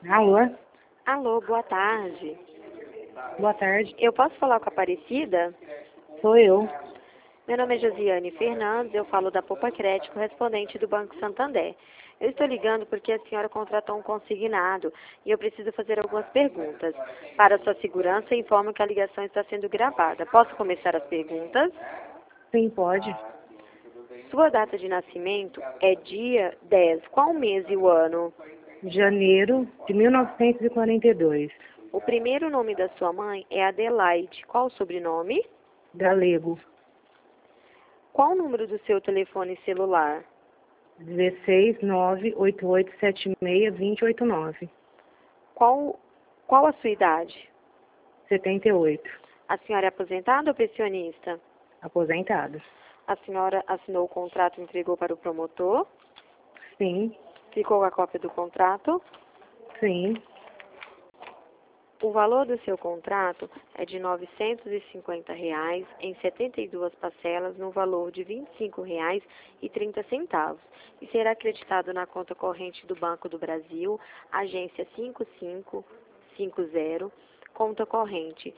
Alô? Alô, boa tarde. Boa tarde. Eu posso falar com a Aparecida? Sou eu. Meu nome é Josiane Fernandes, eu falo da Poupa Crédito, correspondente do Banco Santander. Eu estou ligando porque a senhora contratou um consignado e eu preciso fazer algumas perguntas. Para sua segurança, informo que a ligação está sendo gravada. Posso começar as perguntas? Sim, pode. Sua data de nascimento é dia 10. Qual o mês e o ano? Janeiro de 1942. O primeiro nome da sua mãe é Adelaide. Qual o sobrenome? Galego. Qual o número do seu telefone celular? 16 98876 2089. Qual a sua idade? 78. A senhora é aposentada ou pensionista? Aposentado. A senhora assinou o contrato e entregou para o promotor? Sim. Ficou com a cópia do contrato? Sim. O valor do seu contrato é de R$ 950 em 72 parcelas no valor de R$ 25,30 e será acreditado na conta corrente do Banco do Brasil, agência 5550, conta corrente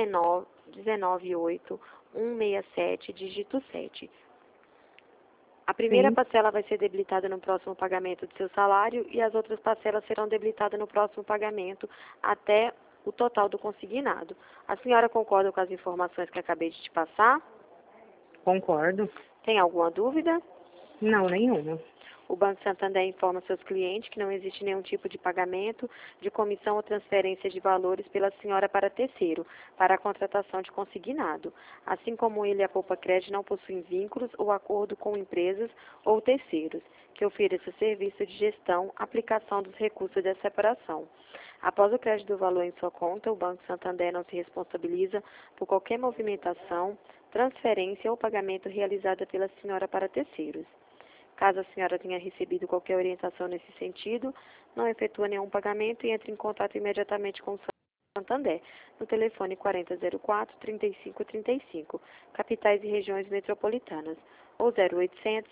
198-167, dígito 7. A primeira Sim. parcela vai ser debilitada no próximo pagamento do seu salário e as outras parcelas serão debilitadas no próximo pagamento até o total do consignado. A senhora concorda com as informações que acabei de te passar? Concordo. Tem alguma dúvida? Não, nenhuma. O Banco Santander informa seus clientes que não existe nenhum tipo de pagamento de comissão ou transferência de valores pela senhora para terceiro, para a contratação de consignado. Assim como ele, a Poupa Crédito não possuem vínculos ou acordo com empresas ou terceiros que ofereçam serviço de gestão, aplicação dos recursos de separação. Após o crédito do valor em sua conta, o Banco Santander não se responsabiliza por qualquer movimentação, transferência ou pagamento realizada pela senhora para terceiros. Caso a senhora tenha recebido qualquer orientação nesse sentido, não efetua nenhum pagamento e entre em contato imediatamente com o Santander, no telefone 4004-3535, capitais e regiões metropolitanas, ou 0800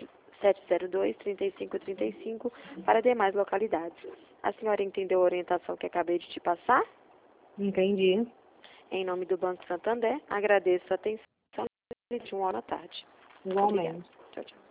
702-3535 para demais localidades. A senhora entendeu a orientação que acabei de te passar? Entendi. Em nome do Banco Santander, agradeço a atenção e de uma hora à tarde. Obrigada. Igualmente. Tchau, tchau.